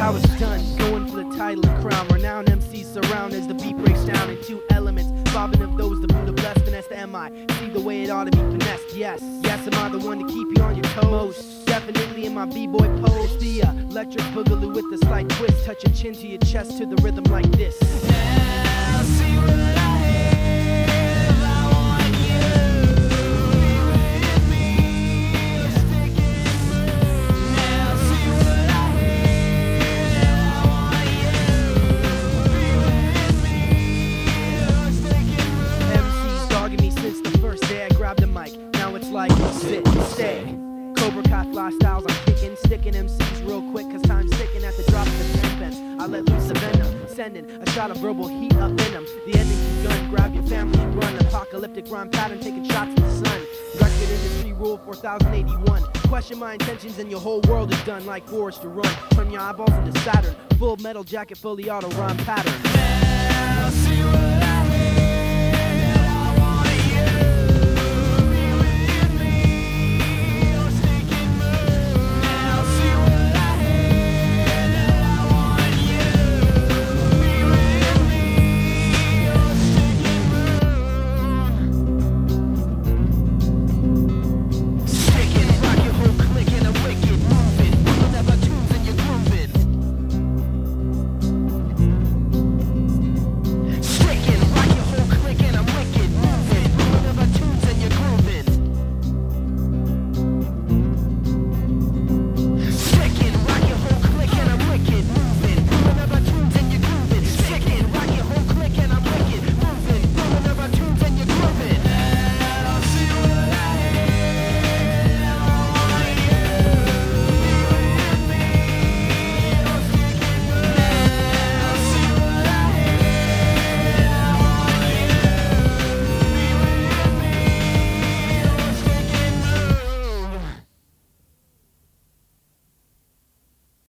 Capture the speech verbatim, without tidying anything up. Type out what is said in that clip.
how it's done, going for the title and crown. Renowned M Cs surround as the beat breaks down in two elements. Bobbing of those, the Buddha blessed, finesse the M I. See the way it ought to be finessed, yes. Yes, am I the one to keep you on your toes? Most definitely in my b-boy pose. The uh, electric boogaloo with the slight twist. Touch your chin to your chest to the rhythm like this. Now see what I have, I want you. Be with me, stick it through. Now see what I have, I want you. Be with me, stick it through. M Cs dogging me since the first day I grabbed the mic. Now it's like sit, stay. Cobra Kai fly styles, I'm kicking, sticking M Cs real quick, cause time's ticking at the drop of the pen pen. I let loose the venom, sending a shot of verbal heat up in them. The ending's begun, grab your family and run. Apocalyptic rhyme pattern, taking shots at the sun. Record industry rule four thousand eighty-one. Question my intentions and your whole world is done like Forrest to run. Turn your eyeballs into Saturn, full metal jacket, fully auto rhyme pattern. Now see what